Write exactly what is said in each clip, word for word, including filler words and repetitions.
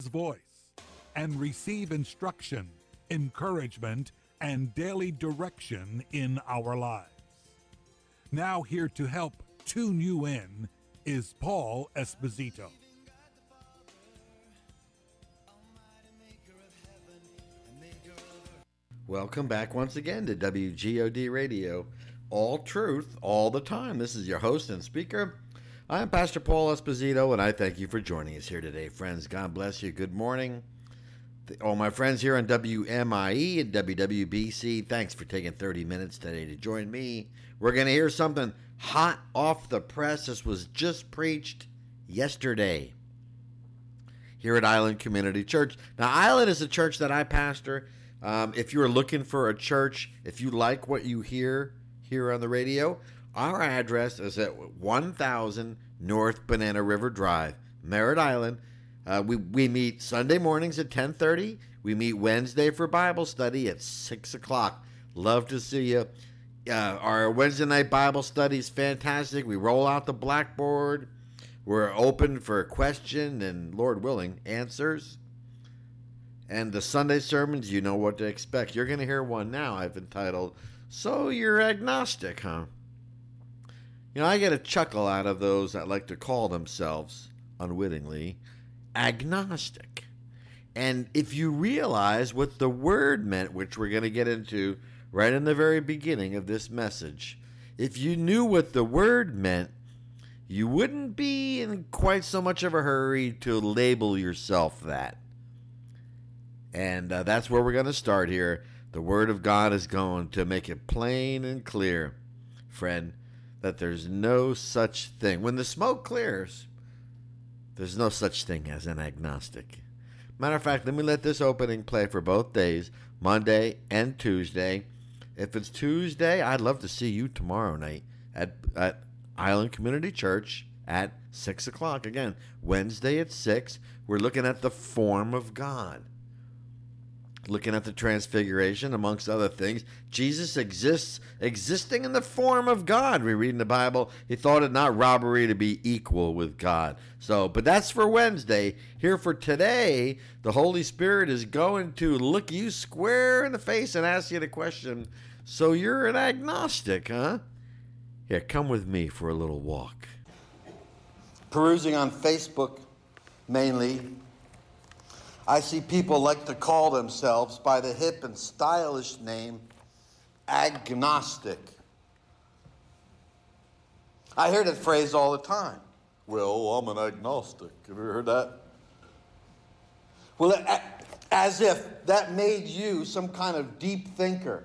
voice and receive instruction, encouragement, and daily direction in our lives. Now, here to help tune you in is Paul Esposito. Welcome back once again to W G O D Radio. All truth, all the time. This is your host and speaker. I am Pastor Paul Esposito, and I thank you for joining us here today, friends. God bless you. Good morning. All my friends here on W M I E and W W B C, thanks for taking thirty minutes today to join me. We're going to hear something hot off the press. This was just preached yesterday here at Island Community Church. Now, Island is a church that I pastor. Um, if you're looking for a church, if you like what you hear here on the radio, our address is at one thousand North Banana River Drive, Merritt Island. Uh, we, we meet Sunday mornings at ten thirty. We meet Wednesday for Bible study at six o'clock. Love to see you. Uh, our Wednesday night Bible study is fantastic. We roll out the blackboard. We're open for question and, Lord willing, answers. And the Sunday sermons, you know what to expect. You're going to hear one now I've entitled, So You're Agnostic, Huh? You know, I get a chuckle out of those that like to call themselves, unwittingly, agnostic. And if you realize what the word meant, which we're going to get into right in the very beginning of this message, if you knew what the word meant, you wouldn't be in quite so much of a hurry to label yourself that. And uh, that's where we're going to start here. The Word of God is going to make it plain and clear, friend, that there's no such thing. When the smoke clears, there's no such thing as an agnostic. Matter of fact, let me let this opening play for both days, Monday and Tuesday. If it's Tuesday, I'd love to see you tomorrow night at, at Island Community Church at six o'clock. Again, Wednesday at six, we're looking at the form of God. Looking at the transfiguration, amongst other things. Jesus exists, existing in the form of God. We read in the Bible, he thought it not robbery to be equal with God. So, but that's for Wednesday. Here for today, the Holy Spirit is going to look you square in the face and ask you the question, so you're an agnostic, huh? Here, come with me for a little walk. Perusing on Facebook, mainly, I see people like to call themselves by the hip and stylish name agnostic. I hear that phrase all the time. Well, I'm an agnostic. Have you ever heard that? Well, as if that made you some kind of deep thinker.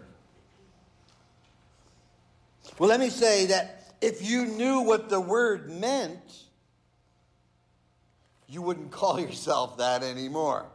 Well, let me say that if you knew what the word meant, you wouldn't call yourself that anymore.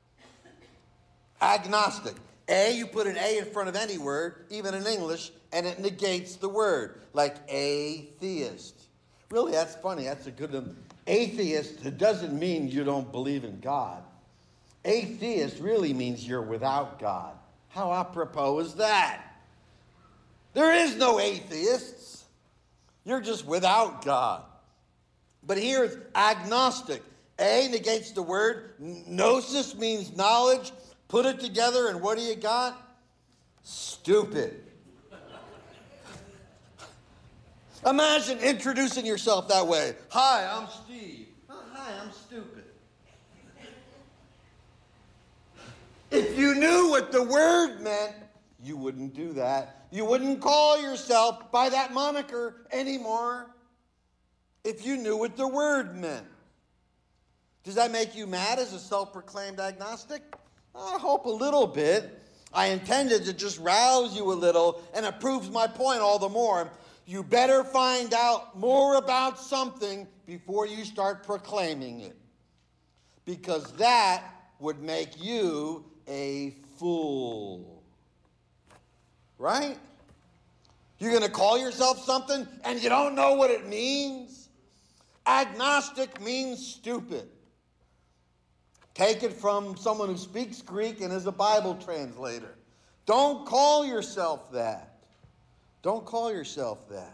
Agnostic. A, you put an A in front of any word, even in English, and it negates the word, like atheist. Really, that's funny. That's a good one. Atheist, it doesn't mean you don't believe in God. Atheist really means you're without God. How apropos is that? There is no atheists. You're just without God. But here it's agnostic. A negates the word. Gnosis means knowledge. Put it together, and what do you got? Stupid. Imagine introducing yourself that way. Hi, I'm Steve. Oh, hi, I'm stupid. If you knew what the word meant, you wouldn't do that. You wouldn't call yourself by that moniker anymore if you knew what the word meant. Does that make you mad as a self-proclaimed agnostic? I hope a little bit. I intended to just rouse you a little, and it proves my point all the more. You better find out more about something before you start proclaiming it, because that would make you a fool. Right? You're going to call yourself something and you don't know what it means? Agnostic means stupid. Take it from someone who speaks Greek and is a Bible translator. Don't call yourself that. Don't call yourself that.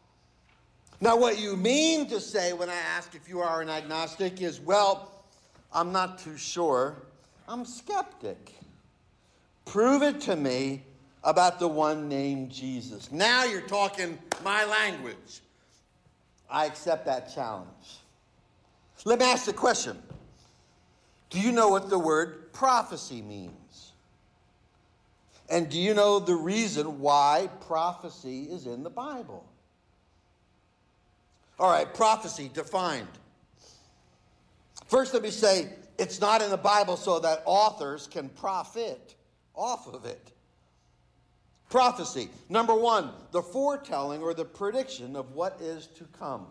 Now, what you mean to say when I ask if you are an agnostic is, well, I'm not too sure. I'm skeptic. Prove it to me about the one named Jesus. Now you're talking my language. I accept that challenge. Let me ask the question. Do you know what the word prophecy means? And do you know the reason why prophecy is in the Bible? All right, prophecy defined. First, let me say it's not in the Bible so that authors can profit off of it. Prophecy. Number one, the foretelling or the prediction of what is to come.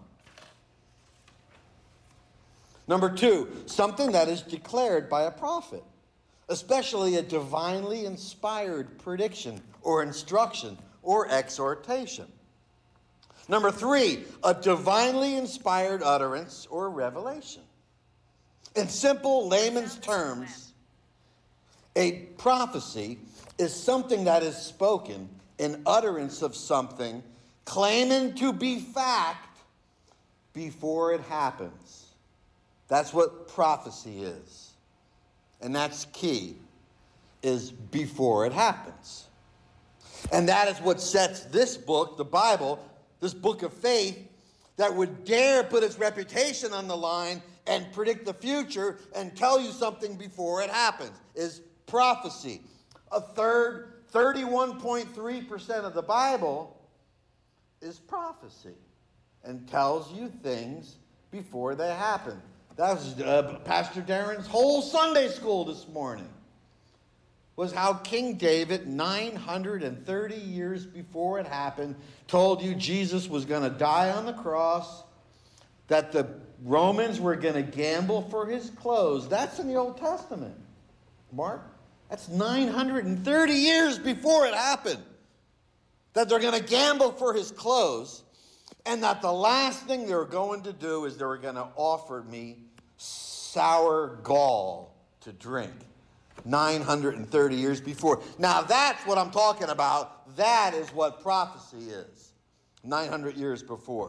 Number two, something that is declared by a prophet, especially a divinely inspired prediction or instruction or exhortation. Number three, a divinely inspired utterance or revelation. In simple layman's terms, a prophecy is something that is spoken in utterance of something claiming to be fact before it happens. That's what prophecy is. And that's key, is before it happens. And that is what sets this book, the Bible, this book of faith, that would dare put its reputation on the line and predict the future and tell you something before it happens, is prophecy. A third, thirty-one point three percent of the Bible is prophecy and tells you things before they happen. That was uh, Pastor Darren's whole Sunday school this morning, was how King David, nine hundred thirty years before it happened, told you Jesus was going to die on the cross, that the Romans were going to gamble for his clothes. That's in the Old Testament, Mark. That's nine hundred thirty years before it happened, that they're going to gamble for his clothes, and that the last thing they were going to do is they were going to offer me sour gall to drink. nine hundred thirty years before. Now that's what I'm talking about. That is what prophecy is. nine hundred years before.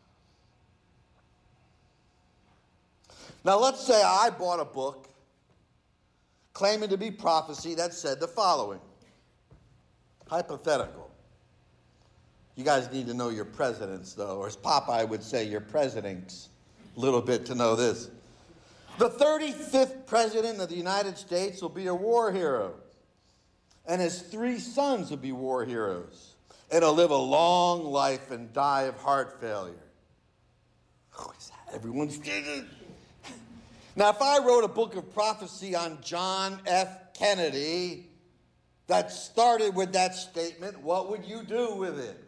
Now let's say I bought a book claiming to be prophecy that said the following. Hypothetical. You guys need to know your presidents, though, or as Popeye would say, your presidents, a little bit to know this. The thirty-fifth president of the United States will be a war hero, and his three sons will be war heroes, and he'll live a long life and die of heart failure. Who is that? Everyone's digging. Now, if I wrote a book of prophecy on John F. Kennedy that started with that statement, what would you do with it?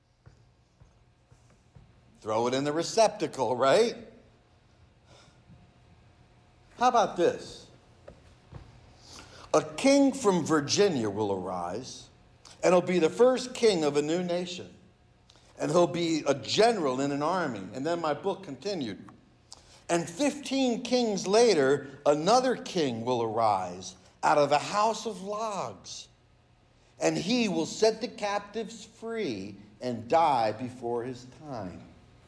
Throw it in the receptacle, right? How about this? A king from Virginia will arise, and he'll be the first king of a new nation. And he'll be a general in an army. And then my book continued. And fifteen kings later, another king will arise out of a house of logs. And he will set the captives free and die before his time.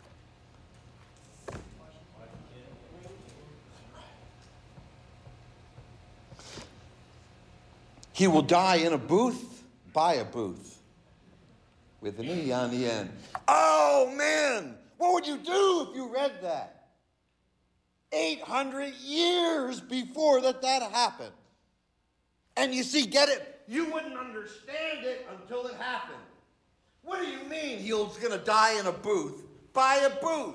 He will die in a booth, by a booth, with an E on the end. Oh, man! What would you do if you read that? eight hundred years before that that happened. And you see, get it? You wouldn't understand it until it happened. What do you mean he was going to die in a booth? By a booth.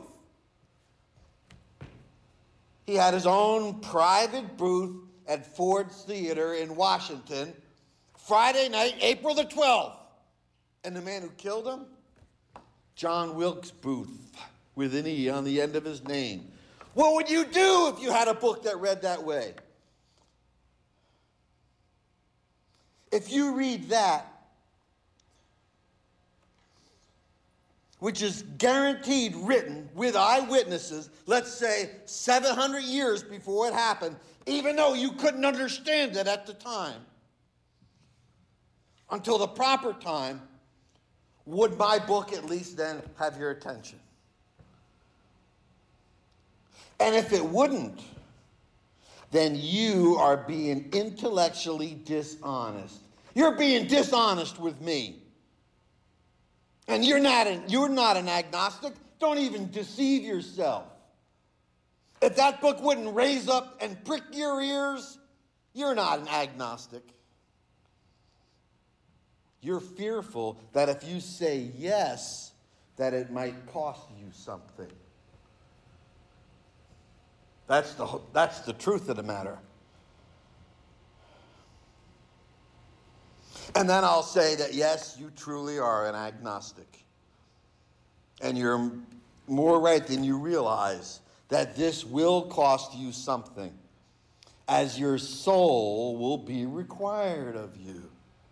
He had his own private booth at Ford's Theater in Washington, Friday night, April the twelfth. And the man who killed him? John Wilkes Booth, with an E on the end of his name. What would you do if you had a book that read that way? If you read that, which is guaranteed written with eyewitnesses, let's say seven hundred years before it happened, even though you couldn't understand it at the time, until the proper time, would my book at least then have your attention? And if it wouldn't, then you are being intellectually dishonest. You're being dishonest with me. And you're not an, you're not an agnostic. Don't even deceive yourself. If that book wouldn't raise up and prick your ears, you're not an agnostic. You're fearful that if you say yes, that it might cost you something. That's the, that's the truth of the matter. And then I'll say that, yes, you truly are an agnostic. And you're more right than you realize that this will cost you something, as your soul will be required of you.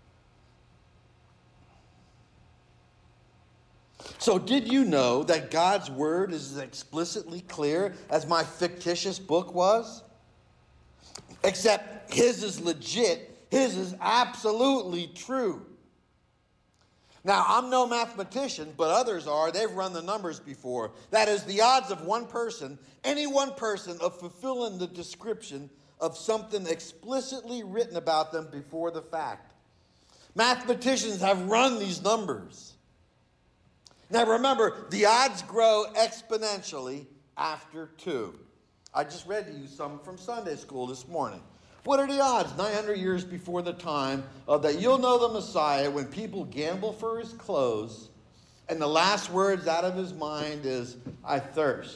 So did you know that God's word is as explicitly clear as my fictitious book was? Except his is legit. His is absolutely true. Now, I'm no mathematician, but others are. They've run the numbers before. That is, the odds of one person, any one person, of fulfilling the description of something explicitly written about them before the fact. Mathematicians have run these numbers. Now, remember, the odds grow exponentially after two. I just read to you some from Sunday school this morning. What are the odds nine hundred years before the time of that you'll know the Messiah when people gamble for his clothes and the last words out of his mind is, I thirst.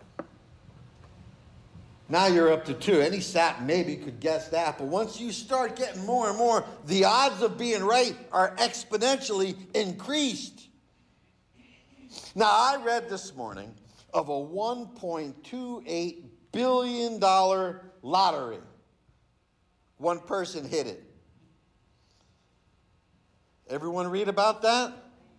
Now you're up to two. Any sap maybe could guess that, but once you start getting more and more, the odds of being right are exponentially increased. Now, I read this morning of a one point two eight billion dollars lottery. One person hit it. Everyone read about that?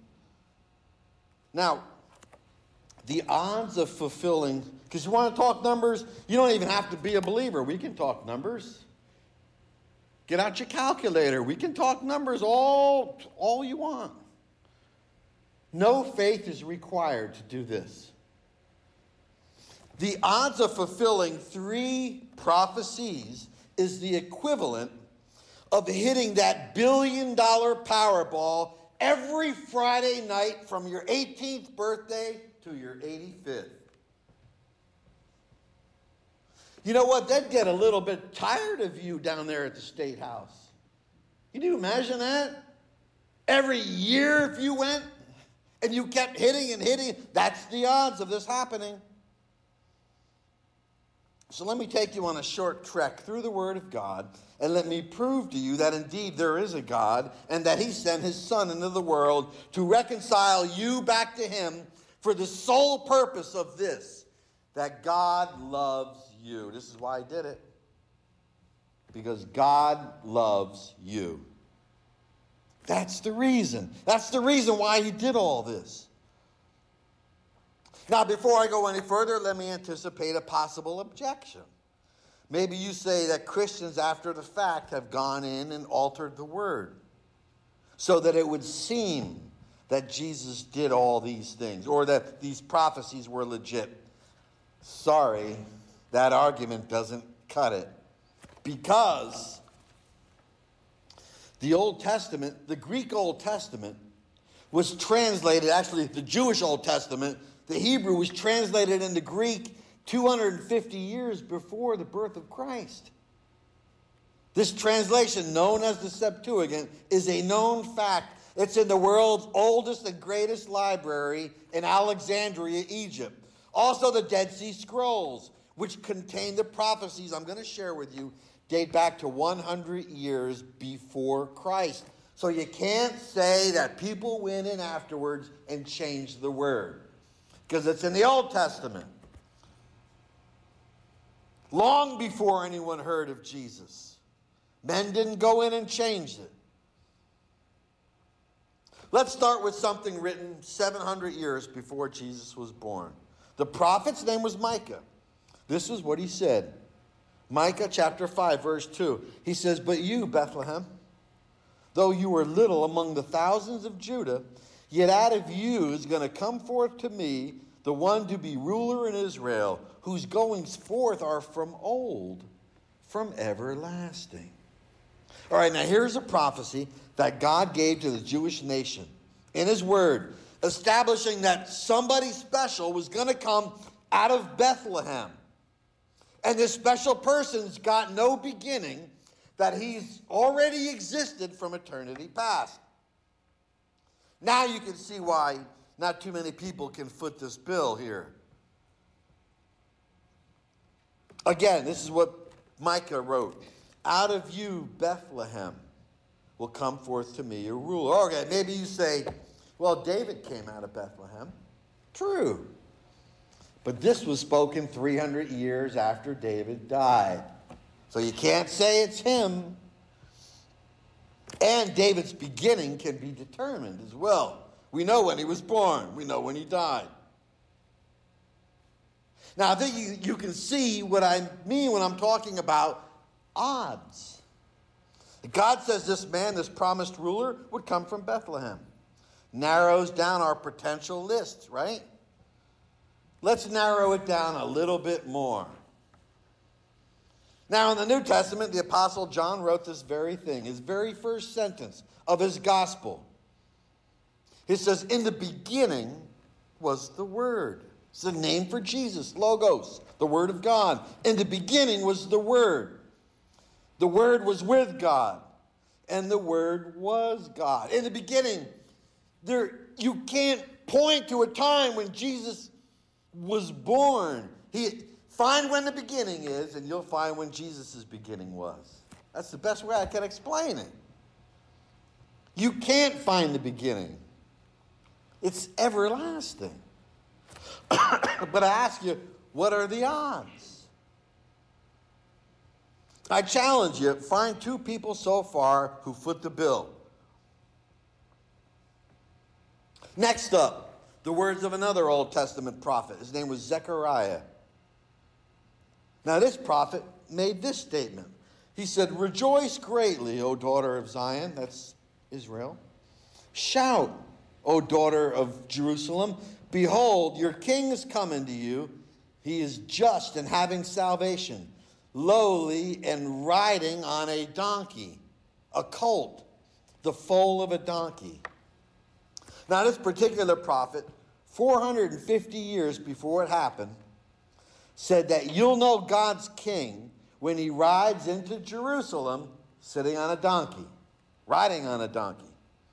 Now, the odds of fulfilling, because you want to talk numbers, you don't even have to be a believer. We can talk numbers. Get out your calculator. We can talk numbers all, all you want. No faith is required to do this. The odds of fulfilling three prophecies is the equivalent of hitting that billion dollar Powerball every Friday night from your eighteenth birthday to your eighty-fifth. You know what? They'd get a little bit tired of you down there at the State House. Can you imagine that? Every year if you went and you kept hitting and hitting, that's the odds of this happening. So let me take you on a short trek through the Word of God, and let me prove to you that indeed there is a God, and that he sent his Son into the world to reconcile you back to him for the sole purpose of this, that God loves you. This is why he did it. Because God loves you. That's the reason. That's the reason why he did all this. Now, before I go any further, let me anticipate a possible objection. Maybe you say that Christians, after the fact, have gone in and altered the word so that it would seem that Jesus did all these things or that these prophecies were legit. Sorry, that argument doesn't cut it. Because the Old Testament, the Greek Old Testament, was translated, actually the Jewish Old Testament, the Hebrew was translated into Greek two hundred fifty years before the birth of Christ. This translation, known as the Septuagint, is a known fact. It's in the world's oldest and greatest library in Alexandria, Egypt. Also, the Dead Sea Scrolls, which contain the prophecies I'm going to share with you, date back to one hundred years before Christ. So you can't say that people went in afterwards and changed the word, because it's in the Old Testament. Long before anyone heard of Jesus. Men didn't go in and change it. Let's start with something written seven hundred years before Jesus was born. The prophet's name was Micah. This is what he said. Micah chapter five, verse two. He says, "But you, Bethlehem, though you were little among the thousands of Judah, yet out of you is going to come forth to me the one to be ruler in Israel, whose goings forth are from old, from everlasting. All right, now here's a prophecy that God gave to the Jewish nation in his word, establishing that somebody special was going to come out of Bethlehem. And this special person's got no beginning, that he's already existed from eternity past. Now you can see why not too many people can foot this bill here. Again, this is what Micah wrote. Out of you, Bethlehem, will come forth to me a ruler. Okay, maybe you say, well, David came out of Bethlehem. True. But this was spoken three hundred years after David died. So you can't say it's him. And David's beginning can be determined as well. We know when he was born. We know when he died. Now, I think you, you can see what I mean when I'm talking about odds. God says this man, this promised ruler, would come from Bethlehem. Narrows down our potential list, right? Let's narrow it down a little bit more. Now, in the New Testament, the Apostle John wrote this very thing, his very first sentence of his gospel. He says, in the beginning was the Word. It's the name for Jesus, Logos, the Word of God. In the beginning was the Word. The Word was with God, and the Word was God. In the beginning, there you can't point to a time when Jesus was born. He find when the beginning is, and you'll find when Jesus' beginning was. That's the best way I can explain it. You can't find the beginning. It's everlasting. But I ask you, what are the odds? I challenge you, find two people so far who foot the bill. Next up, the words of another Old Testament prophet. His name was Zechariah. Now this prophet made this statement. He said, rejoice greatly, O daughter of Zion, that's Israel. Shout, O daughter of Jerusalem. Behold, your king is coming to you. He is just and having salvation, lowly and riding on a donkey, a colt, the foal of a donkey. Now this particular prophet, four hundred fifty years before it happened, said that you'll know God's king when he rides into Jerusalem sitting on a donkey, riding on a donkey.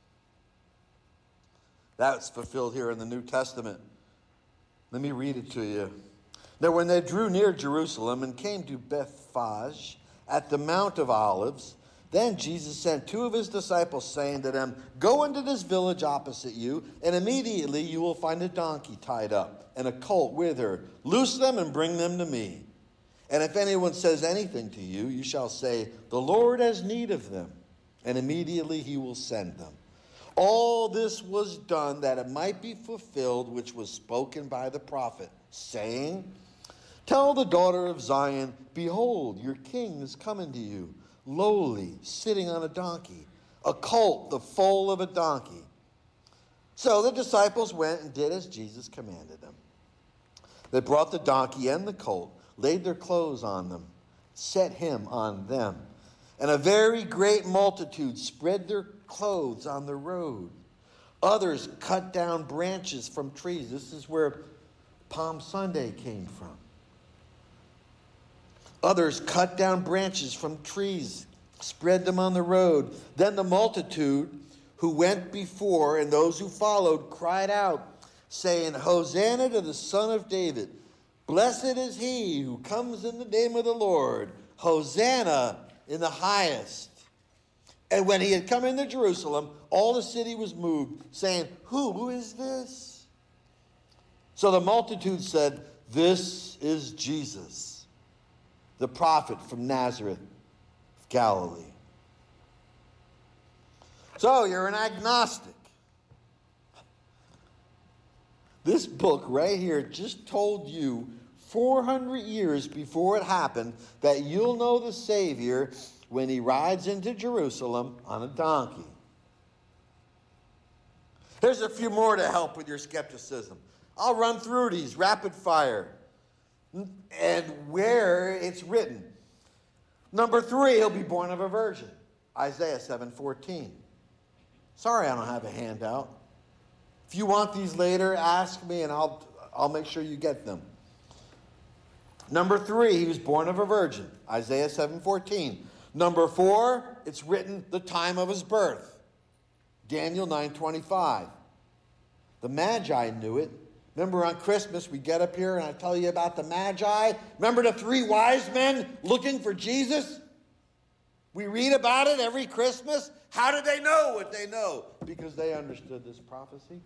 That's fulfilled here in the New Testament. Let me read it to you. Now when they drew near Jerusalem and came to Bethphage at the Mount of Olives, then Jesus sent two of his disciples, saying to them, go into this village opposite you, and immediately you will find a donkey tied up and a colt with her. Loose them and bring them to me. And if anyone says anything to you, you shall say, the Lord has need of them, and immediately he will send them. All this was done that it might be fulfilled, which was spoken by the prophet, saying, tell the daughter of Zion, behold, your king is coming to you, lowly, sitting on a donkey, a colt, the foal of a donkey. So the disciples went and did as Jesus commanded them. They brought the donkey and the colt, laid their clothes on them, set him on them. And a very great multitude spread their clothes on the road. Others cut down branches from trees. This is where Palm Sunday came from. Others cut down branches from trees, spread them on the road. Then the multitude who went before and those who followed cried out, saying, Hosanna to the Son of David. Blessed is he who comes in the name of the Lord. Hosanna in the highest. And when he had come into Jerusalem, all the city was moved, saying, Who is this? So the multitude said, This is Jesus, the prophet from Nazareth of Galilee. So you're an agnostic. This book right here just told you four hundred years before it happened that you'll know the Savior when he rides into Jerusalem on a donkey. Here's a few more to help with your skepticism. I'll run through these rapid fire and where it's written. Number three, he'll be born of a virgin. Isaiah seven fourteen. Sorry I don't have a handout. If you want these later, ask me and I'll, I'll make sure you get them. Number three, he was born of a virgin. Isaiah seven fourteen. Number four, it's written the time of his birth. Daniel nine twenty-five. The Magi knew it. Remember on Christmas, we get up here and I tell you about the Magi. Remember the three wise men looking for Jesus? We read about it every Christmas. How did they know what they know? Because they understood this prophecy.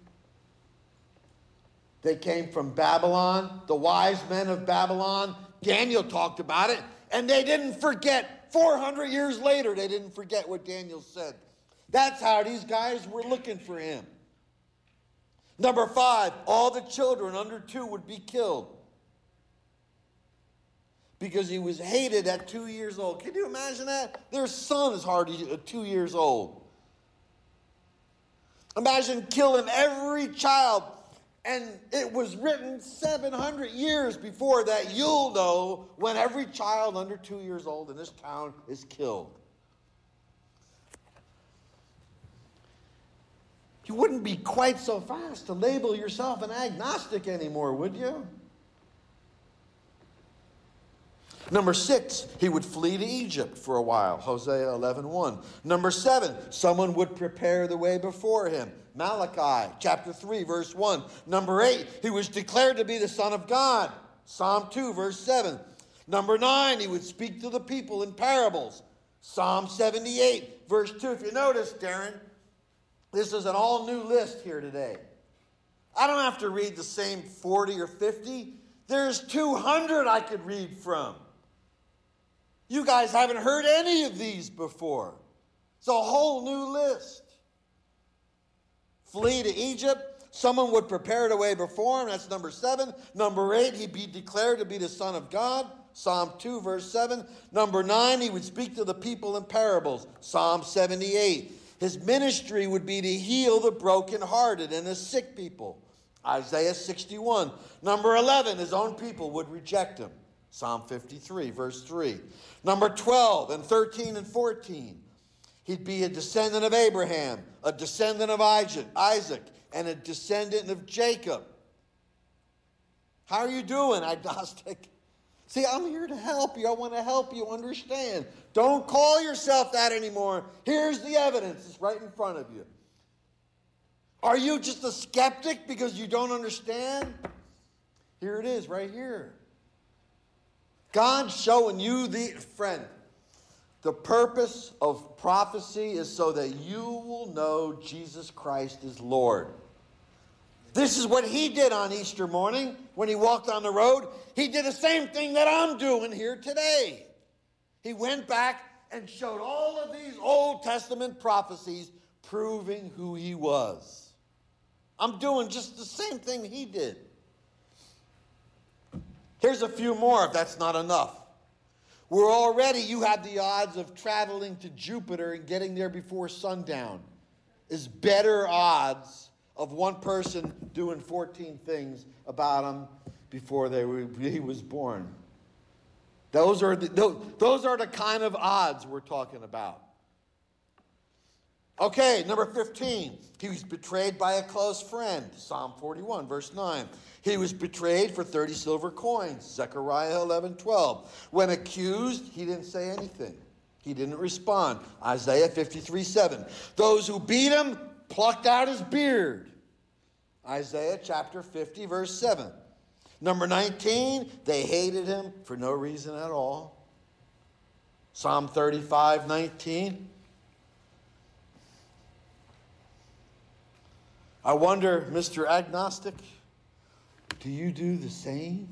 They came from Babylon, the wise men of Babylon. Daniel talked about it, and they didn't forget. four hundred years later, they didn't forget what Daniel said. That's how these guys were looking for him. Number five, all the children under two would be killed because he was hated at two years old. Can you imagine that? Their son is hardly two years old. Imagine killing every child. And it was written seven hundred years before that. You'll know when every child under two years old in this town is killed. You wouldn't be quite so fast to label yourself an agnostic anymore, would you? Number six, he would flee to Egypt for a while. Hosea eleven one. Number seven, someone would prepare the way before him. Malachi chapter three, verse one. Number eight, he was declared to be the Son of God. Psalm two, verse seven. Number nine, he would speak to the people in parables. Psalm seventy-eight, verse two. If you notice, Darren, this is an all-new list here today. I don't have to read the same forty or fifty. There's two hundred I could read from. You guys haven't heard any of these before. It's a whole new list. Flee to Egypt. Someone would prepare the way before him. That's number seven. Number eight, he'd be declared to be the Son of God. Psalm two, verse seven. Number nine, he would speak to the people in parables. Psalm seventy-eight. His ministry would be to heal the brokenhearted and the sick people. Isaiah sixty-one. Number eleven, his own people would reject him. Psalm fifty-three, verse three. Number twelve and thirteen and fourteen. He'd be a descendant of Abraham, a descendant of Isaac, and a descendant of Jacob. How are you doing, agnostic? See, I'm here to help you. I want to help you understand. Don't call yourself that anymore. Here's the evidence. It's right in front of you. Are you just a skeptic because you don't understand? Here it is, right here. God's showing you the, friend, the purpose of prophecy is so that you will know Jesus Christ is Lord. This is what he did on Easter morning when he walked on the road. He did the same thing that I'm doing here today. He went back and showed all of these Old Testament prophecies proving who he was. I'm doing just the same thing he did. Here's a few more if that's not enough. We're already, you have the odds of traveling to Jupiter and getting there before sundown. Is better odds of one person doing fourteen things about him before they were, he was born. Those are the, those, those are the kind of odds we're talking about. Okay, number fifteen. He was betrayed by a close friend. Psalm forty-one, verse nine. He was betrayed for thirty silver coins. Zechariah eleven twelve. When accused, he didn't say anything. He didn't respond. Isaiah fifty-three seven. Those who beat him plucked out his beard. Isaiah chapter fifty, verse seven. Number nineteen, they hated him for no reason at all. Psalm thirty-five nineteen. I wonder, Mister Agnostic, do you do the same?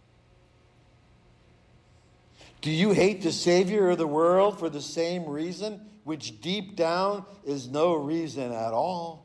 Do you hate the Savior of the world for the same reason, which deep down is no reason at all?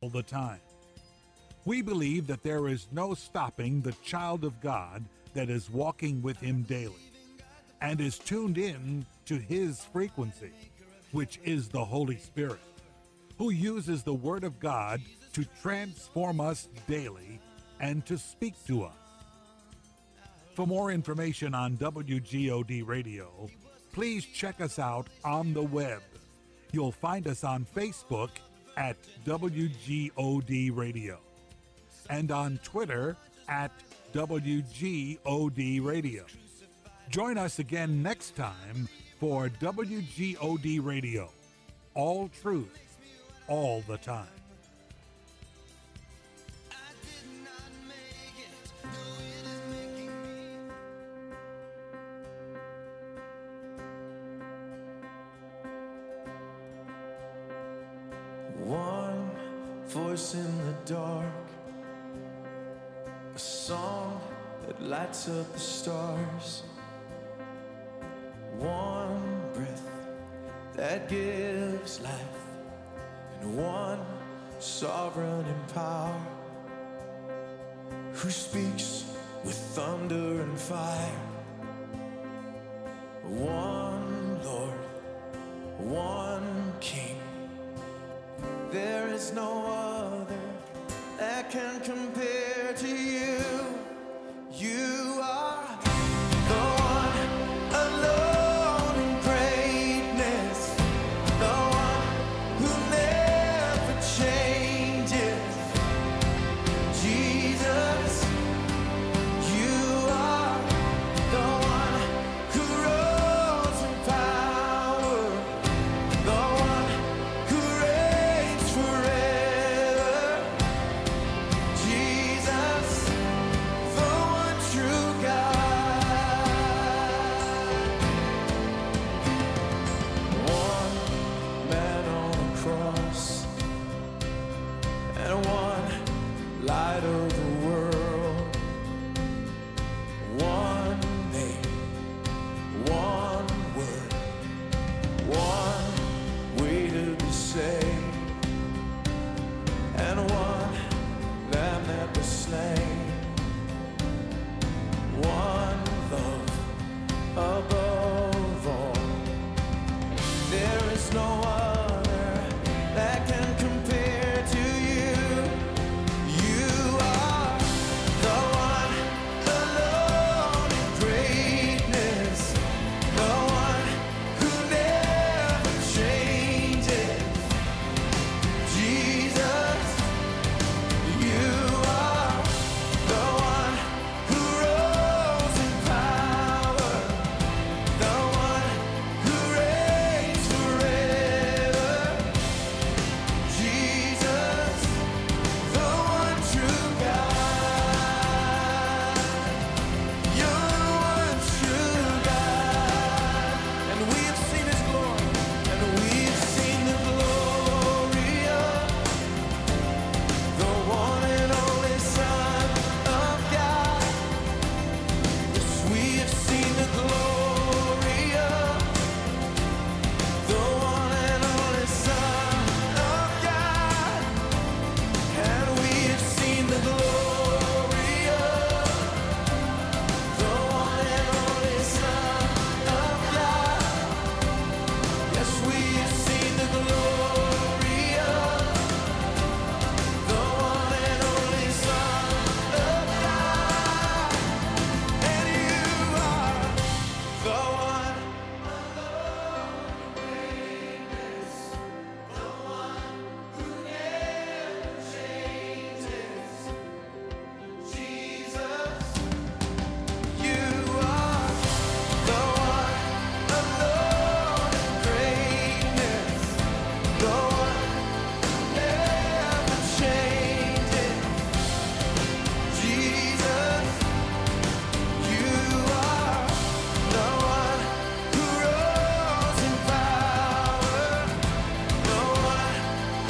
all the time. We believe that there is no stopping the child of God that is walking with him daily and is tuned in to his frequency, which is the Holy Spirit, who uses the Word of God to transform us daily and to speak to us. For more information on W G O D Radio, please check us out on the web. You'll find us on Facebook at W G O D Radio and on Twitter at W G O D Radio. Join us again next time for W G O D Radio, all truth, all the time. One voice in the dark, a song that lights up the stars, one breath that gives life, and one sovereign in power, who speaks with thunder and fire. One Lord, one King, there is no other that can compare.